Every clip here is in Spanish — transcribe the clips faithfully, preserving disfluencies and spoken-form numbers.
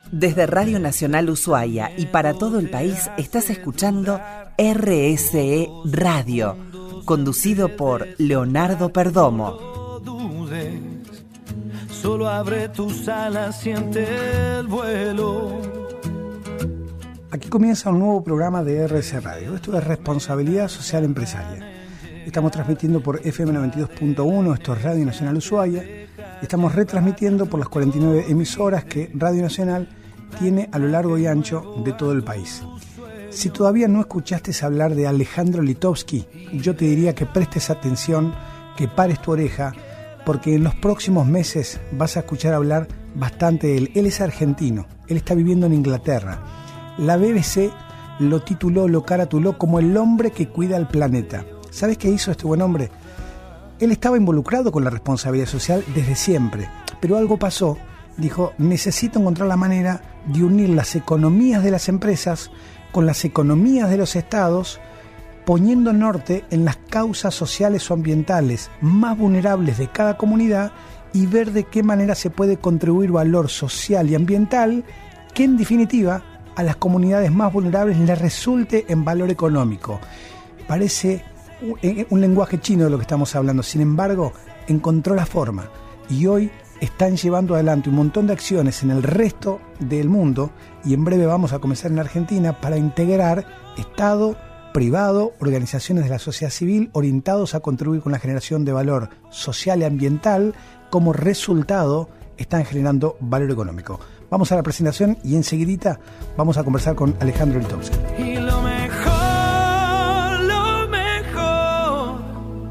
Desde Radio Nacional Ushuaia y para todo el país estás escuchando R S E Radio, conducido por Leonardo Perdomo. No dudes, solo abre tus alas, siente el vuelo. Aquí comienza un nuevo programa de R S E Radio. Esto es Responsabilidad Social Empresaria. Estamos transmitiendo por F M noventa y dos punto uno, esto es Radio Nacional Ushuaia. Estamos retransmitiendo por las cuarenta y nueve emisoras que Radio Nacional tiene a lo largo y ancho de todo el país. Si todavía no escuchaste hablar de Alejandro Litovsky, yo te diría que prestes atención, que pares tu oreja, porque en los próximos meses vas a escuchar hablar bastante de él. Él es argentino, él está viviendo en Inglaterra. La B B C lo tituló, lo caratuló como el hombre que cuida al planeta. ¿Sabes qué hizo este buen hombre? Él estaba involucrado con la responsabilidad social desde siempre, pero algo pasó. Dijo, necesito encontrar la manera de unir las economías de las empresas con las economías de los estados, poniendo norte en las causas sociales o ambientales más vulnerables de cada comunidad y ver de qué manera se puede contribuir valor social y ambiental que en definitiva a las comunidades más vulnerables les resulte en valor económico. Parece un, un lenguaje chino de lo que estamos hablando, sin embargo encontró la forma y hoy están llevando adelante un montón de acciones en el resto del mundo y en breve vamos a comenzar en Argentina para integrar Estado, privado, organizaciones de la sociedad civil orientados a contribuir con la generación de valor social y ambiental. Como resultado están generando valor económico. Vamos a la presentación y enseguidita vamos a conversar con Alejandro Litovsky. Y lo mejor, lo mejor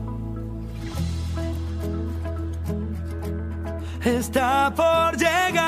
está por llegar.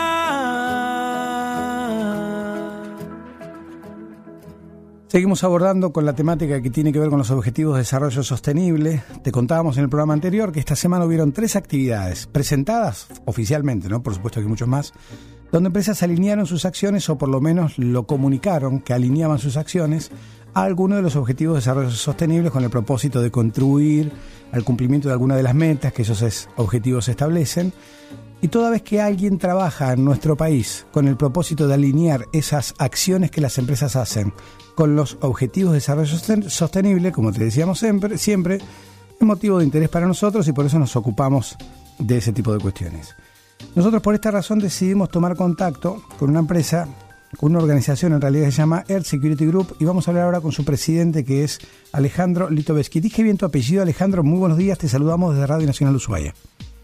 Seguimos abordando con la temática que tiene que ver con los objetivos de desarrollo sostenible. Te contábamos en el programa anterior que esta semana hubieron tres actividades presentadas oficialmente, ¿no? Por supuesto que muchos más, donde empresas alinearon sus acciones o por lo menos lo comunicaron que alineaban sus acciones a alguno de los objetivos de desarrollo sostenible con el propósito de contribuir al cumplimiento de alguna de las metas que esos objetivos establecen. Y toda vez que alguien trabaja en nuestro país con el propósito de alinear esas acciones que las empresas hacen con los objetivos de desarrollo sostenible, como te decíamos siempre, siempre es motivo de interés para nosotros y por eso nos ocupamos de ese tipo de cuestiones. Nosotros por esta razón decidimos tomar contacto con una empresa, con una organización en realidad que se llama Earth Security Group y vamos a hablar ahora con su presidente que es Alejandro Litovsky. Dije bien tu apellido, Alejandro, muy buenos días, te saludamos desde Radio Nacional Ushuaia.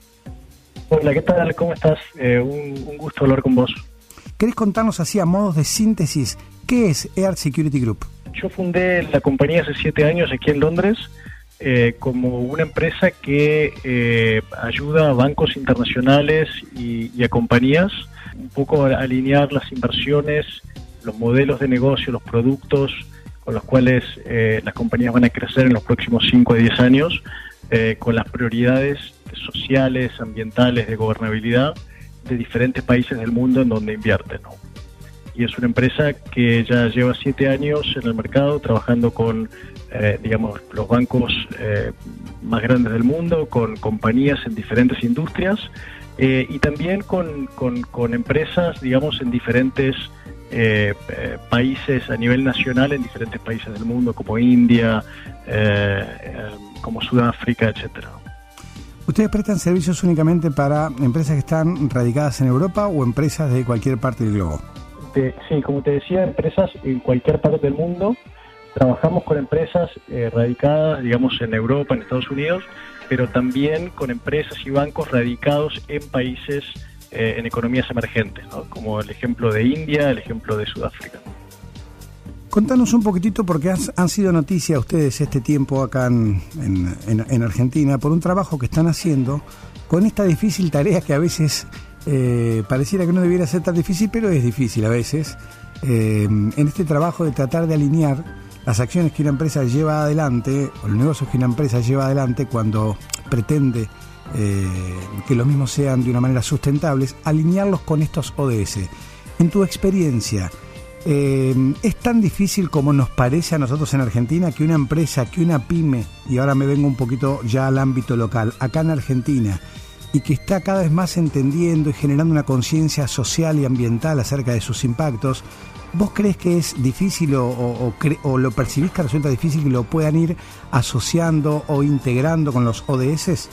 Hola, ¿qué tal? ¿Cómo estás? Eh, un, un gusto hablar con vos. ¿Querés contarnos así a modos de síntesis qué es Earth Security Group? Yo fundé la compañía hace siete años aquí en Londres eh, como una empresa que eh, ayuda a bancos internacionales y, y a compañías un poco a alinear las inversiones, los modelos de negocio, los productos con los cuales eh, las compañías van a crecer en los próximos cinco a diez años eh, con las prioridades sociales, ambientales, de gobernabilidad de diferentes países del mundo en donde invierten, ¿no? Y es una empresa que ya lleva siete años en el mercado trabajando con, eh, digamos, los bancos eh, más grandes del mundo, con compañías en diferentes industrias eh, y también con, con, con empresas, digamos, en diferentes eh, eh, países a nivel nacional, en diferentes países del mundo, como India, eh, eh, como Sudáfrica, etcétera. ¿Ustedes prestan servicios únicamente para empresas que están radicadas en Europa o empresas de cualquier parte del globo? De, sí, como te decía, empresas en cualquier parte del mundo. Trabajamos con empresas eh, radicadas, digamos, en Europa, en Estados Unidos, pero también con empresas y bancos radicados en países, eh, en economías emergentes, ¿no? Como el ejemplo de India, el ejemplo de Sudáfrica. Contanos un poquitito, porque han, han sido noticia ustedes este tiempo acá en, en, en Argentina, por un trabajo que están haciendo con esta difícil tarea que a veces eh, pareciera que no debiera ser tan difícil, pero es difícil a veces, eh, en este trabajo de tratar de alinear las acciones que una empresa lleva adelante, o los negocios que una empresa lleva adelante cuando pretende eh, que los mismos sean de una manera sustentables, alinearlos con estos O D S. En tu experiencia, Eh, ¿es tan difícil como nos parece a nosotros en Argentina que una empresa, que una pyme, y ahora me vengo un poquito ya al ámbito local, acá en Argentina, y que está cada vez más entendiendo y generando una conciencia social y ambiental acerca de sus impactos, ¿vos crees que es difícil o, o, o, cre- o lo percibís que resulta difícil que lo puedan ir asociando o integrando con los O D S?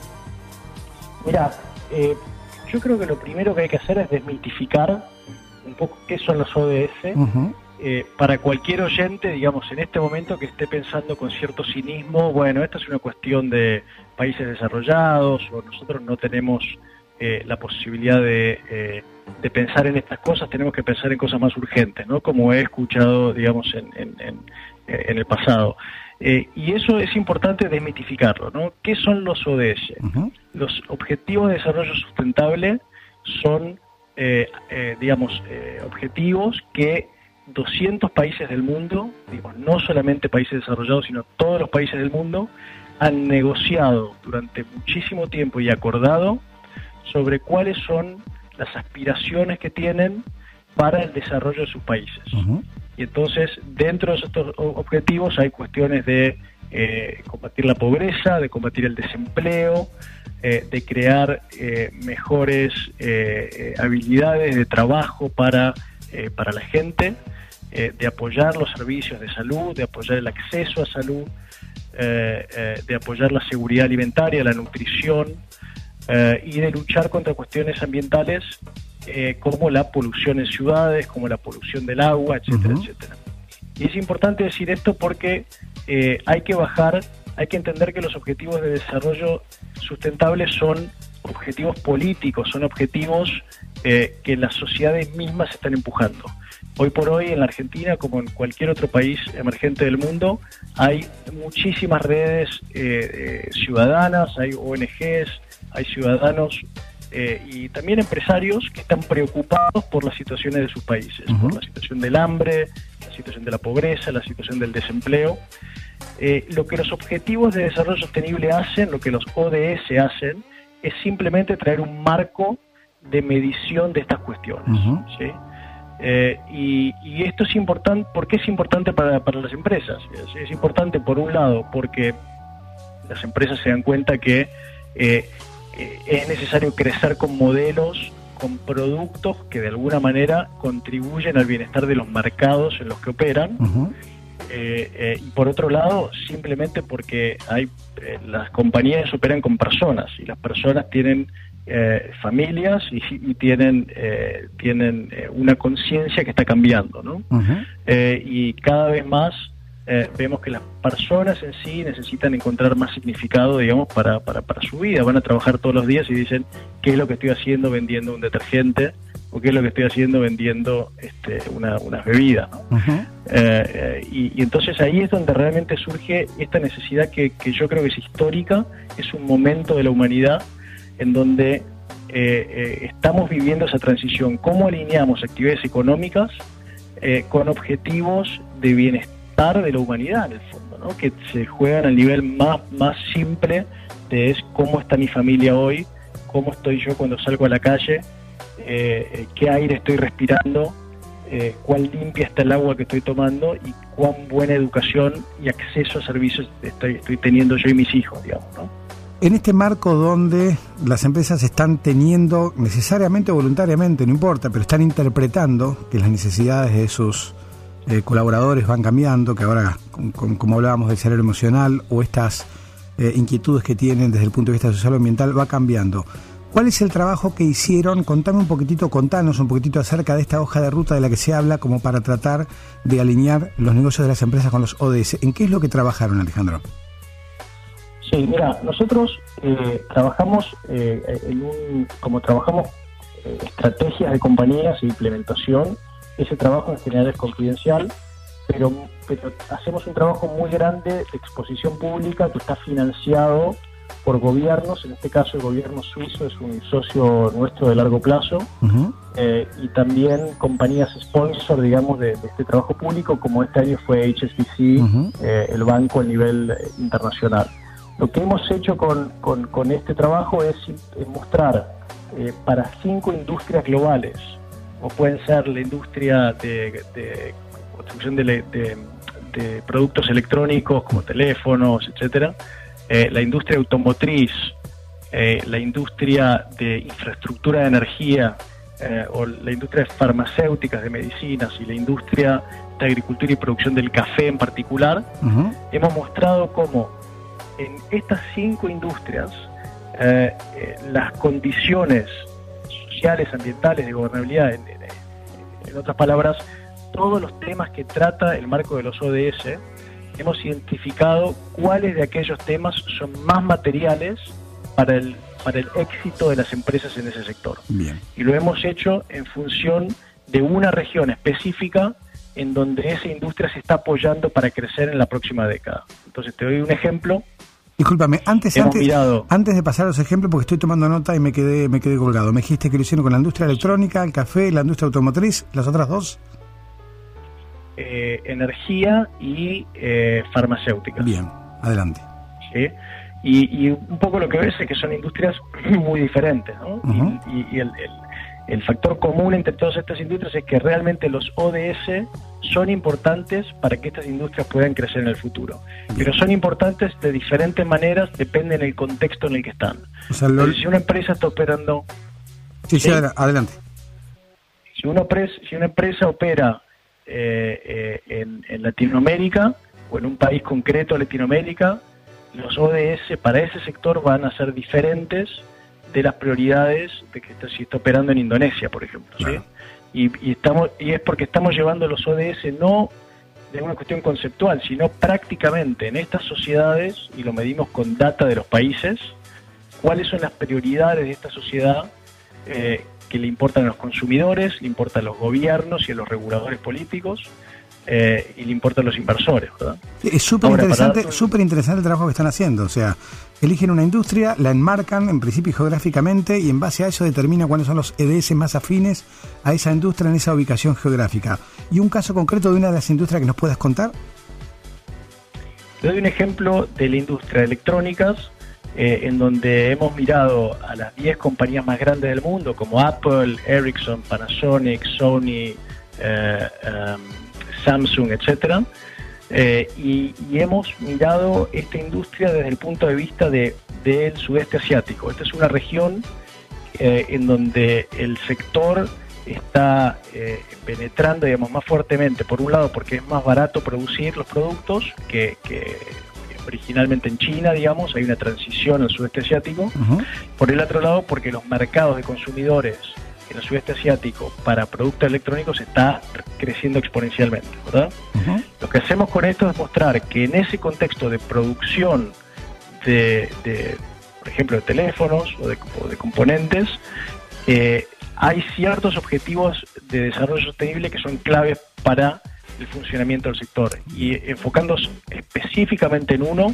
Mira, eh, yo creo que lo primero que hay que hacer es desmitificar un poco qué son los O D S. Uh-huh. Eh, para cualquier oyente, digamos, en este momento que esté pensando con cierto cinismo, bueno, esta es una cuestión de países desarrollados, o nosotros no tenemos eh, la posibilidad de, eh, de pensar en estas cosas, tenemos que pensar en cosas más urgentes, ¿no? Como he escuchado, digamos, en, en, en, en el pasado. Eh, y eso es importante desmitificarlo, ¿no? ¿Qué son los O D S? Uh-huh. Los Objetivos de Desarrollo Sustentable son, eh, eh, digamos, eh, objetivos que doscientos países del mundo, digamos, no solamente países desarrollados, sino todos los países del mundo, han negociado durante muchísimo tiempo y acordado sobre cuáles son las aspiraciones que tienen para el desarrollo de sus países. Uh-huh. Y entonces, dentro de estos objetivos hay cuestiones de eh, combatir la pobreza, de combatir el desempleo, eh, de crear eh, mejores eh, eh, habilidades de trabajo para, eh, para la gente, Eh, de apoyar los servicios de salud, de apoyar el acceso a salud, eh, eh, de apoyar la seguridad alimentaria, la nutrición, eh, y de luchar contra cuestiones ambientales eh, como la polución en ciudades, como la polución del agua, etcétera, uh-huh. etcétera. Y es importante decir esto porque eh, hay que bajar, hay que entender que los objetivos de desarrollo sustentable son objetivos políticos, son objetivos eh, que las sociedades mismas están empujando. Hoy por hoy en la Argentina, como en cualquier otro país emergente del mundo, hay muchísimas redes eh, eh, ciudadanas, hay O N Ges, hay ciudadanos eh, y también empresarios que están preocupados por las situaciones de sus países, uh-huh. por la situación del hambre, la situación de la pobreza, la situación del desempleo. Eh, lo que los Objetivos de Desarrollo Sostenible hacen, lo que los O D S hacen, es simplemente traer un marco de medición de estas cuestiones, uh-huh. ¿sí? Eh, y, y esto es importante. ¿Por qué es importante para, para las empresas? Es, es importante por un lado porque las empresas se dan cuenta que eh, eh, es necesario crecer con modelos, con productos que de alguna manera contribuyen al bienestar de los mercados en los que operan. Uh-huh. eh, eh, y por otro lado, simplemente porque hay eh, las compañías operan con personas y las personas tienen Eh, familias y, y tienen eh, tienen eh, una conciencia que está cambiando, ¿no? Uh-huh. Eh, y cada vez más eh, vemos que las personas en sí necesitan encontrar más significado, digamos, para, para, para su vida. Van a trabajar todos los días y dicen, ¿qué es lo que estoy haciendo vendiendo un detergente? ¿O qué es lo que estoy haciendo vendiendo este, una, unas bebidas, ¿no? Uh-huh. eh, eh, y, y entonces ahí es donde realmente surge esta necesidad que, que yo creo que es histórica, es un momento de la humanidad en donde eh, eh, estamos viviendo esa transición. ¿Cómo alineamos actividades económicas eh, con objetivos de bienestar de la humanidad, en el fondo, ¿no? Que se juegan al nivel más, más simple de es cómo está mi familia hoy, cómo estoy yo cuando salgo a la calle, eh, qué aire estoy respirando, eh, cuán limpia está el agua que estoy tomando y cuán buena educación y acceso a servicios estoy, estoy teniendo yo y mis hijos, digamos, ¿no? En este marco donde las empresas están teniendo, necesariamente o voluntariamente, no importa, pero están interpretando que las necesidades de sus eh, colaboradores van cambiando, que ahora, con, con, como hablábamos del salario emocional o estas eh, inquietudes que tienen desde el punto de vista social o ambiental, va cambiando. ¿Cuál es el trabajo que hicieron? Contame un poquitito, contanos un poquitito acerca de esta hoja de ruta de la que se habla como para tratar de alinear los negocios de las empresas con los O D S. ¿En qué es lo que trabajaron, Alejandro? Sí, mira, nosotros eh, trabajamos eh, en un, como trabajamos eh, estrategias de compañías e implementación. Ese trabajo en general es confidencial, pero, pero hacemos un trabajo muy grande de exposición pública que está financiado por gobiernos. En este caso el gobierno suizo es un socio nuestro de largo plazo, uh-huh. eh, y también compañías sponsor, digamos, de, de este trabajo público, como este año fue H S B C, uh-huh. eh, el banco a nivel internacional. Lo que hemos hecho con, con, con este trabajo es, es mostrar eh, para cinco industrias globales, o pueden ser la industria de, de construcción de, de, de productos electrónicos como teléfonos, etcétera, eh, la industria automotriz, eh, la industria de infraestructura de energía, eh, o la industria de farmacéuticas, de medicinas, y la industria de agricultura y producción del café en particular, uh-huh. hemos mostrado cómo en estas cinco industrias eh, eh, las condiciones sociales, ambientales, de gobernabilidad, en, en, en otras palabras, todos los temas que trata el marco de los O D S, hemos identificado cuáles de aquellos temas son más materiales para el, para el éxito de las empresas en ese sector. Bien. Y lo hemos hecho en función de una región específica en donde esa industria se está apoyando para crecer en la próxima década. Entonces te doy un ejemplo. Discúlpame, antes, antes, mirado... antes de pasar a los ejemplos, porque estoy tomando nota y me quedé, me quedé colgado. Me dijiste que lo hicieron con la industria electrónica, el café, la industria automotriz, ¿las otras dos? Eh, energía y eh, farmacéutica. Bien, adelante. ¿Sí? Y, y un poco lo que ves es que son industrias muy diferentes, ¿no? Uh-huh. Y, y, y el, el, el factor común entre todas estas industrias es que realmente los O D S son importantes para que estas industrias puedan crecer en el futuro. Bien. Pero son importantes de diferentes maneras, depende del contexto en el que están. O sea, lo... Si una empresa está operando... Sí, sí, ¿sí? Adelante. Si una, pres, si una empresa opera eh, eh, en, en Latinoamérica, o en un país concreto de Latinoamérica, los O D S para ese sector van a ser diferentes de las prioridades de que está, si está operando en Indonesia, por ejemplo. Claro. ¿Sí? Y, y, estamos, y es porque estamos llevando los O D S no de una cuestión conceptual, sino prácticamente en estas sociedades, y lo medimos con data de los países, cuáles son las prioridades de esta sociedad eh, que le importan a los consumidores, le importan a los gobiernos y a los reguladores políticos, eh, y le importan a los inversores, ¿verdad? Sí, es súper interesante, para... súper interesante el trabajo que están haciendo. O sea, eligen una industria, la enmarcan en principio geográficamente y en base a eso determina cuáles son los E D S más afines a esa industria en esa ubicación geográfica. ¿Y un caso concreto de una de las industrias que nos puedas contar? Te doy un ejemplo de la industria de electrónicas, eh, en donde hemos mirado a las diez compañías más grandes del mundo, como Apple, Ericsson, Panasonic, Sony, eh, um, Samsung, etcétera. Eh, y, y hemos mirado esta industria desde el punto de vista de, del sudeste asiático. Esta es una región eh, en donde el sector está eh, penetrando, digamos, más fuertemente, por un lado porque es más barato producir los productos que, que originalmente en China, digamos, hay una transición al sudeste asiático. Uh-huh. Por el otro lado porque los mercados de consumidores en el sudeste asiático para productos electrónicos está creciendo exponencialmente, ¿verdad? Uh-huh. Lo que hacemos con esto es mostrar que en ese contexto de producción de, de por ejemplo, de teléfonos o de, o de componentes, eh, hay ciertos objetivos de desarrollo sostenible que son claves para el funcionamiento del sector. Y enfocándonos específicamente en uno,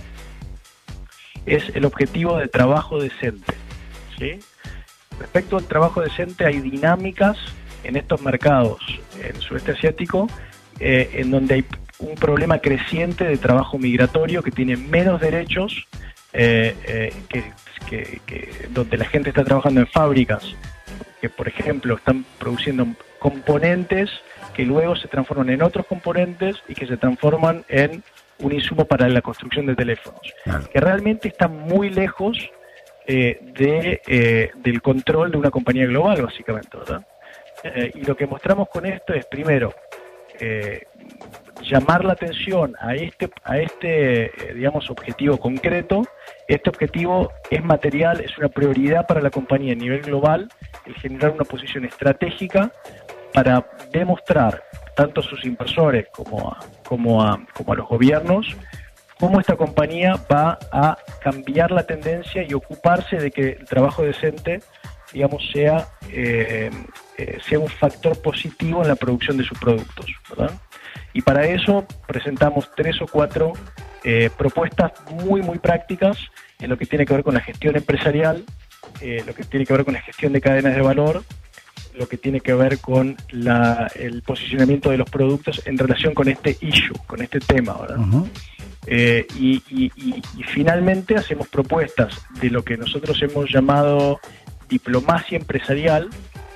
es el objetivo de trabajo decente, ¿sí? Respecto al trabajo decente, hay dinámicas en estos mercados, en el sudeste asiático, eh, en donde hay un problema creciente de trabajo migratorio que tiene menos derechos, eh, eh, que, que, que donde la gente está trabajando en fábricas que, por ejemplo, están produciendo componentes que luego se transforman en otros componentes y que se transforman en un insumo para la construcción de teléfonos, claro, que realmente están muy lejos Eh, de, eh, del control de una compañía global, básicamente, ¿verdad? Eh, y lo que mostramos con esto es, primero, eh, llamar la atención a este, a este eh, digamos, objetivo concreto. Este objetivo es material, es una prioridad para la compañía a nivel global, el generar una posición estratégica para demostrar tanto a sus inversores como a, como a, como a los gobiernos cómo esta compañía va a cambiar la tendencia y ocuparse de que el trabajo decente, digamos, sea, eh, eh, sea un factor positivo en la producción de sus productos, ¿verdad? Y para eso presentamos tres o cuatro eh, propuestas muy, muy prácticas en lo que tiene que ver con la gestión empresarial, eh, lo que tiene que ver con la gestión de cadenas de valor, lo que tiene que ver con la, el posicionamiento de los productos en relación con este issue, con este tema, ¿verdad? Uh-huh. Eh, y, y, y, y finalmente hacemos propuestas de lo que nosotros hemos llamado diplomacia empresarial,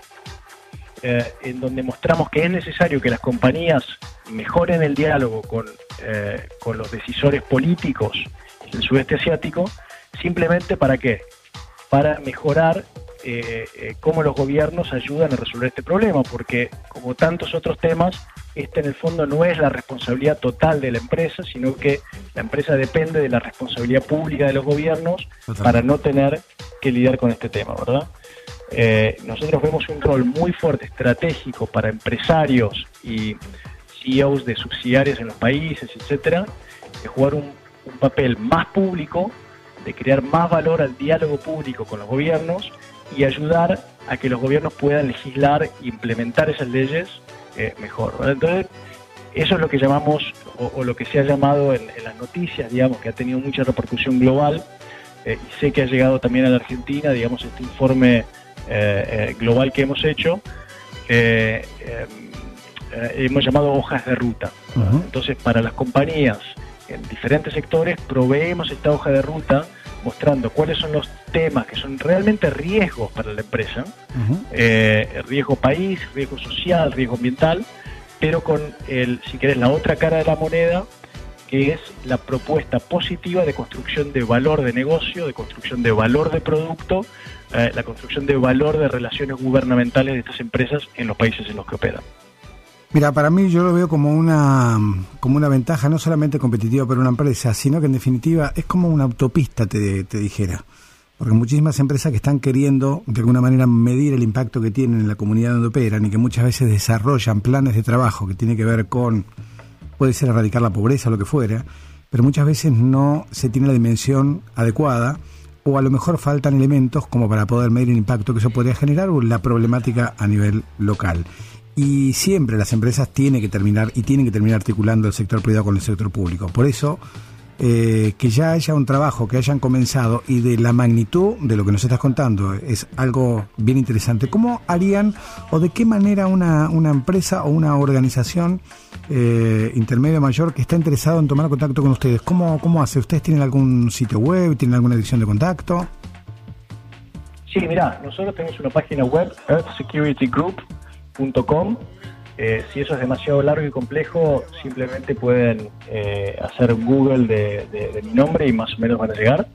eh, en donde mostramos que es necesario que las compañías mejoren el diálogo con, eh, con los decisores políticos del sudeste asiático, simplemente para qué, para mejorar eh, eh, cómo los gobiernos ayudan a resolver este problema, porque como tantos otros temas, este en el fondo no es la responsabilidad total de la empresa, sino que la empresa depende de la responsabilidad pública de los gobiernos Total. para no tener que lidiar con este tema, ¿verdad? Eh, nosotros vemos un rol muy fuerte, estratégico para empresarios y C E Os de subsidiarias en los países, etcétera, de jugar un, un papel más público, de crear más valor al diálogo público con los gobiernos y ayudar a que los gobiernos puedan legislar e implementar esas leyes eh, mejor, ¿verdad? Entonces, eso es lo que llamamos, o, o lo que se ha llamado en, en las noticias, digamos, que ha tenido mucha repercusión global, eh, y sé que ha llegado también a la Argentina, digamos, este informe eh, eh, global que hemos hecho, eh, eh, eh, hemos llamado hojas de ruta. Uh-huh. Entonces, para las compañías en diferentes sectores, proveemos esta hoja de ruta mostrando cuáles son los temas que son realmente riesgos para la empresa, uh-huh. eh, riesgo país, riesgo social, riesgo ambiental, pero con, el, si querés, la otra cara de la moneda, que es la propuesta positiva de construcción de valor de negocio, de construcción de valor de producto, eh, la construcción de valor de relaciones gubernamentales de estas empresas en los países en los que operan. Mira, para mí yo lo veo como una como una ventaja no solamente competitiva para una empresa, sino que en definitiva es como una autopista, te, te dijera. Porque muchísimas empresas que están queriendo de alguna manera medir el impacto que tienen en la comunidad donde operan y que muchas veces desarrollan planes de trabajo que tienen que ver con, puede ser erradicar la pobreza o lo que fuera, pero muchas veces no se tiene la dimensión adecuada o a lo mejor faltan elementos como para poder medir el impacto que eso podría generar o la problemática a nivel local. Y siempre las empresas tienen que terminar y tienen que terminar articulando el sector privado con el sector público. Por eso, eh, que ya haya un trabajo que hayan comenzado y de la magnitud de lo que nos estás contando es algo bien interesante. ¿Cómo harían o de qué manera una, una empresa o una organización eh, intermedio mayor que está interesado en tomar contacto con ustedes, ¿cómo, cómo hace? ¿Ustedes tienen algún sitio web? ¿Tienen alguna dirección de contacto? Sí, mirá, nosotros tenemos una página web, earth security group punto com. Eh, si eso es demasiado largo y complejo, simplemente pueden eh, hacer Google de, de, de mi nombre y más o menos van a llegar.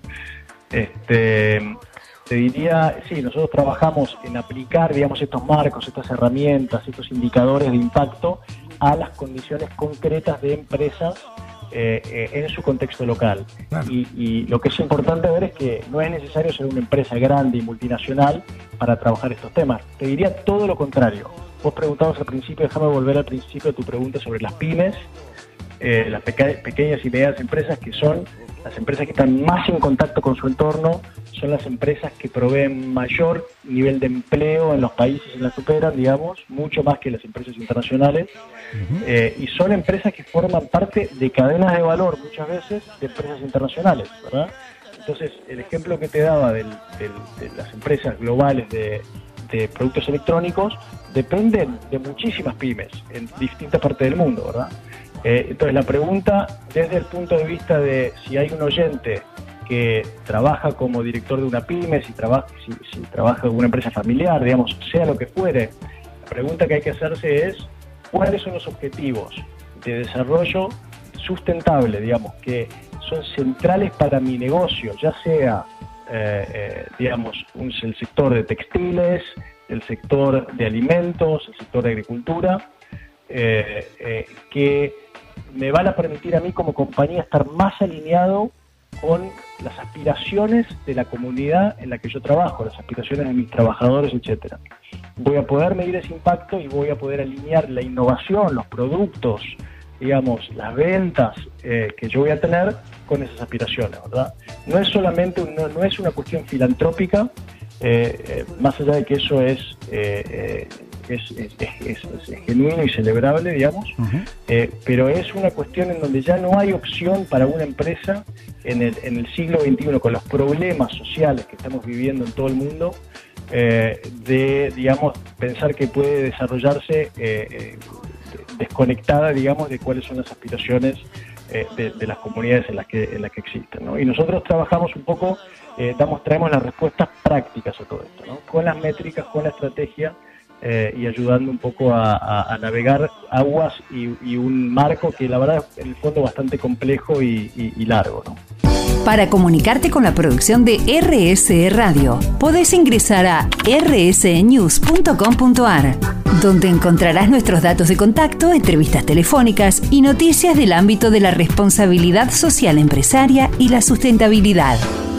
Este, te diría, sí, nosotros trabajamos en aplicar, digamos, estos marcos, estas herramientas, estos indicadores de impacto a las condiciones concretas de empresas eh, eh, en su contexto local. Claro. Y, y lo que es importante ver es que no es necesario ser una empresa grande y multinacional para trabajar estos temas. Te diría todo lo contrario. Vos preguntabas al principio, déjame volver al principio de tu pregunta sobre las pymes, eh, las peca- pequeñas y medianas empresas, que son las empresas que están más en contacto con su entorno, son las empresas que proveen mayor nivel de empleo en los países en los que operan, digamos, mucho más que las empresas internacionales, uh-huh. eh, y son empresas que forman parte de cadenas de valor, muchas veces, de empresas internacionales, ¿verdad? Entonces, el ejemplo que te daba del, del, de las empresas globales de, de productos electrónicos dependen de muchísimas pymes en distintas partes del mundo, ¿verdad? Eh, entonces, la pregunta, desde el punto de vista de si hay un oyente que trabaja como director de una pyme, si trabaja, si, si trabaja en una empresa familiar, digamos, sea lo que fuere, la pregunta que hay que hacerse es cuáles son los objetivos de desarrollo sustentable, digamos, que son centrales para mi negocio, ya sea, eh, eh, digamos, un, el sector de textiles, el sector de alimentos, el sector de agricultura, eh, eh, que me van a permitir a mí como compañía estar más alineado con las aspiraciones de la comunidad en la que yo trabajo, las aspiraciones de mis trabajadores, etcétera. Voy a poder medir ese impacto y voy a poder alinear la innovación, los productos, digamos, las ventas eh, que yo voy a tener con esas aspiraciones, ¿verdad? No es solamente, un, no, no es una cuestión filantrópica, eh, eh, más allá de que eso es, eh, eh, es, es, es, es, es genuino y celebrable, digamos, uh-huh. eh, pero es una cuestión en donde ya no hay opción para una empresa en el, en el siglo veintiuno, con los problemas sociales que estamos viviendo en todo el mundo, eh, de, digamos, pensar que puede desarrollarse eh, eh, desconectada, digamos, de cuáles son las aspiraciones eh, de, de las comunidades en las que en las que existen, ¿no? Y nosotros trabajamos un poco, eh, damos, traemos las respuestas prácticas a todo esto, ¿no? Con las métricas, con la estrategia eh, y ayudando un poco a, a, a navegar aguas y, y un marco que la verdad es en el fondo bastante complejo y, y, y largo, ¿no? Para comunicarte con la producción de R S E Radio, podés ingresar a r s e news punto com punto a r, donde encontrarás nuestros datos de contacto, entrevistas telefónicas y noticias del ámbito de la responsabilidad social empresaria y la sustentabilidad.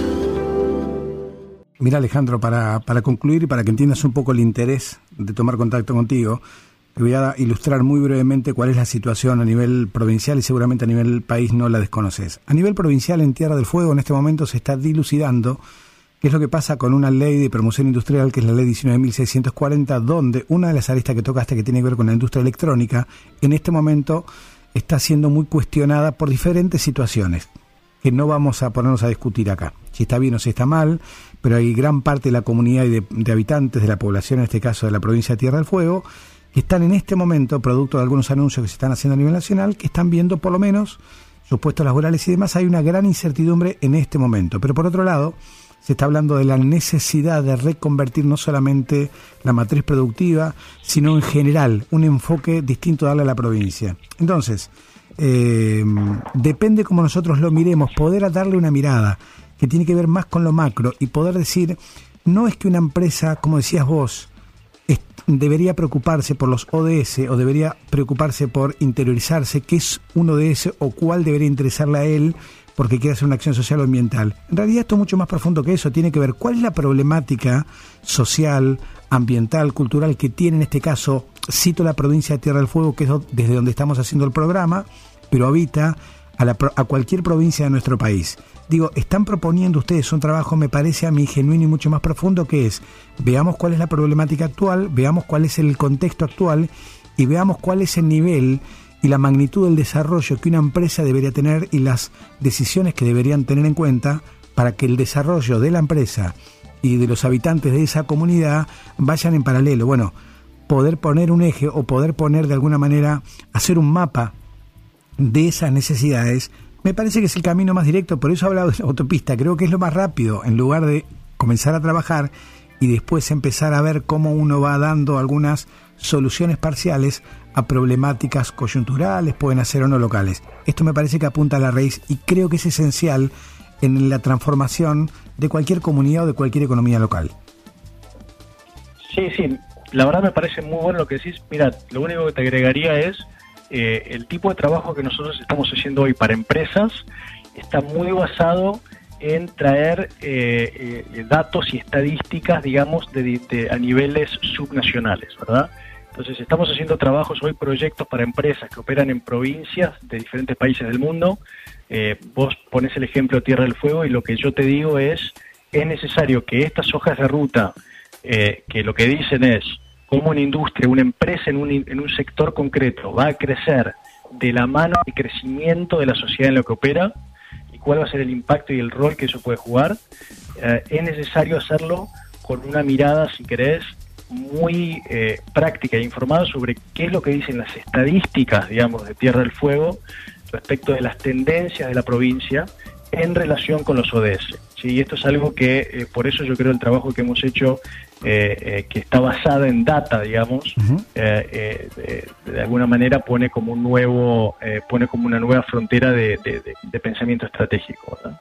Mira, Alejandro, para, para concluir y para que entiendas un poco el interés de tomar contacto contigo, te voy a ilustrar muy brevemente cuál es la situación a nivel provincial y seguramente a nivel país no la desconoces. A nivel provincial, en Tierra del Fuego, en este momento se está dilucidando qué es lo que pasa con una ley de promoción industrial, que es la ley diecinueve mil seiscientos cuarenta, donde una de las aristas que tocaste, que tiene que ver con la industria electrónica, en este momento está siendo muy cuestionada por diferentes situaciones que no vamos a ponernos a discutir acá, si está bien o si está mal, pero hay gran parte de la comunidad y de, de habitantes de la población, en este caso de la provincia de Tierra del Fuego, que están en este momento, producto de algunos anuncios que se están haciendo a nivel nacional, que están viendo por lo menos sus puestos laborales y demás. Hay una gran incertidumbre en este momento, pero por otro lado se está hablando de la necesidad de reconvertir no solamente la matriz productiva, sino en general un enfoque distinto a darle a la provincia. Entonces, eh, depende cómo nosotros lo miremos, poder darle una mirada que tiene que ver más con lo macro y poder decir, no es que una empresa, como decías vos, es, debería preocuparse por los O D S o debería preocuparse por interiorizarse qué es un O D S o cuál debería interesarle a él porque quiere hacer una acción social o ambiental. En realidad esto es mucho más profundo que eso, tiene que ver cuál es la problemática social, ambiental, cultural que tiene en este caso, cito la provincia de Tierra del Fuego, que es desde donde estamos haciendo el programa, pero habita a, la, a cualquier provincia de nuestro país. Digo, están proponiendo ustedes un trabajo, me parece a mí, genuino y mucho más profundo, que es, veamos cuál es la problemática actual, veamos cuál es el contexto actual y veamos cuál es el nivel y la magnitud del desarrollo que una empresa debería tener y las decisiones que deberían tener en cuenta para que el desarrollo de la empresa y de los habitantes de esa comunidad vayan en paralelo. Bueno, poder poner un eje o poder poner de alguna manera, hacer un mapa de esas necesidades, me parece que es el camino más directo. Por eso he hablado de la autopista, creo que es lo más rápido, en lugar de comenzar a trabajar y después empezar a ver cómo uno va dando algunas soluciones parciales a problemáticas coyunturales, pueden ser o no locales. Esto me parece que apunta a la raíz y creo que es esencial en la transformación de cualquier comunidad o de cualquier economía local. Sí, sí, la verdad me parece muy bueno lo que decís. Mira, lo único que te agregaría es eh, el tipo de trabajo que nosotros estamos haciendo hoy para empresas está muy basado en traer eh, eh, datos y estadísticas, digamos, de, de, a niveles subnacionales, ¿verdad? Entonces estamos haciendo trabajos hoy, proyectos para empresas que operan en provincias de diferentes países del mundo. Eh, vos ponés el ejemplo de Tierra del Fuego y lo que yo te digo es, es necesario que estas hojas de ruta, eh, que lo que dicen es cómo una industria, una empresa en un, en un sector concreto va a crecer de la mano del crecimiento de la sociedad en la que opera y cuál va a ser el impacto y el rol que eso puede jugar, eh, es necesario hacerlo con una mirada, si querés, muy eh, práctica e informada sobre qué es lo que dicen las estadísticas, digamos, de Tierra del Fuego respecto de las tendencias de la provincia en relación con los O D S. ¿Sí? Y esto es algo que, eh, por eso yo creo el trabajo que hemos hecho, eh, eh, que está basado en data, digamos, uh-huh. eh, eh, de, de alguna manera pone como un nuevo, eh, pone como una nueva frontera de, de, de, de pensamiento estratégico, ¿verdad?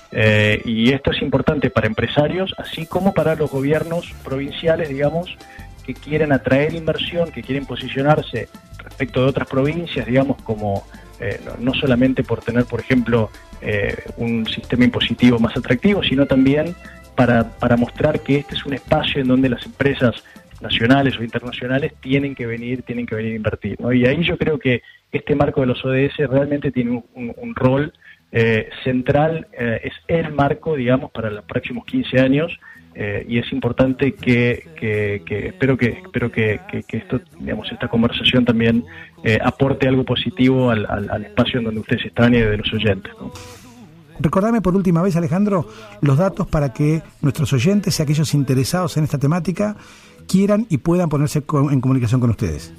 Eh, y esto es importante para empresarios, así como para los gobiernos provinciales, digamos, que quieren atraer inversión, que quieren posicionarse respecto de otras provincias, digamos, como eh, no, no solamente por tener, por ejemplo, eh, un sistema impositivo más atractivo, sino también para, para mostrar que este es un espacio en donde las empresas nacionales o internacionales tienen que venir, tienen que venir a invertir, ¿no? Y ahí yo creo que este marco de los O D S realmente tiene un, un, un rol Eh, central, eh, es el marco, digamos, para los próximos quince años, eh, y es importante que, que, que espero que espero que, que, que esto, digamos, esta conversación también eh, aporte algo positivo al, al, al espacio en donde ustedes están y de los oyentes, ¿no? Recordame por última vez, Alejandro, los datos para que nuestros oyentes y aquellos interesados en esta temática quieran y puedan ponerse en comunicación con ustedes.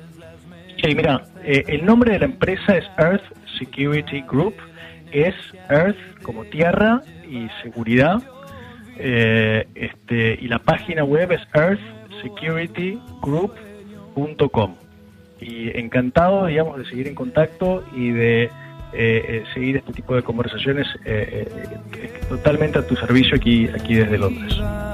Sí, mira, eh, el nombre de la empresa es Earth Security Group. Es Earth como tierra y seguridad, eh, este, y la página web es earth security group punto com. Y encantado, digamos, de seguir en contacto y de eh, eh, seguir este tipo de conversaciones eh, eh, totalmente a tu servicio aquí, aquí desde Londres.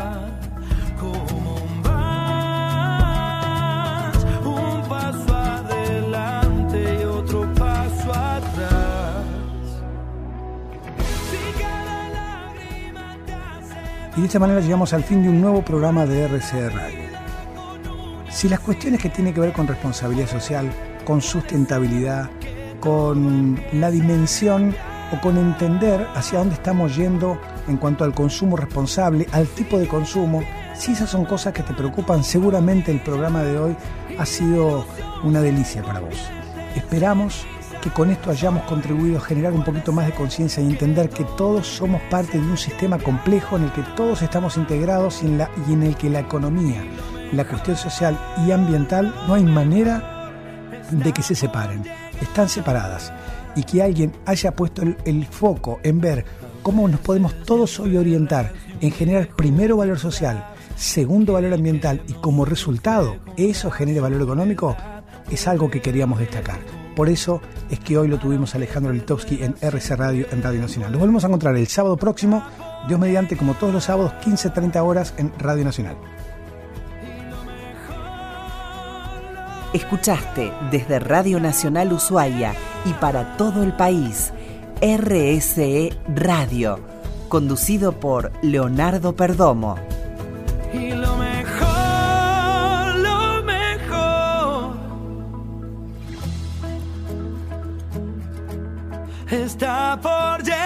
Y de esta manera llegamos al fin de un nuevo programa de R C E Radio. Si las cuestiones que tienen que ver con responsabilidad social, con sustentabilidad, con la dimensión o con entender hacia dónde estamos yendo en cuanto al consumo responsable, al tipo de consumo, si esas son cosas que te preocupan, seguramente el programa de hoy ha sido una delicia para vos. Esperamos que con esto hayamos contribuido a generar un poquito más de conciencia y entender que todos somos parte de un sistema complejo en el que todos estamos integrados y en, la, y en el que la economía, la cuestión social y ambiental no hay manera de que se separen, están separadas, y que alguien haya puesto el, el foco en ver cómo nos podemos todos hoy orientar en generar primero valor social, segundo valor ambiental y como resultado eso genere valor económico, es algo que queríamos destacar. Por eso es que hoy lo tuvimos a Alejandro Litovsky en R C Radio, en Radio Nacional. Nos volvemos a encontrar el sábado próximo, Dios mediante, como todos los sábados, quince a treinta horas en Radio Nacional. Escuchaste desde Radio Nacional Ushuaia y para todo el país, R S E Radio, conducido por Leonardo Perdomo. Y lo mejor, lo mejor está por llegar.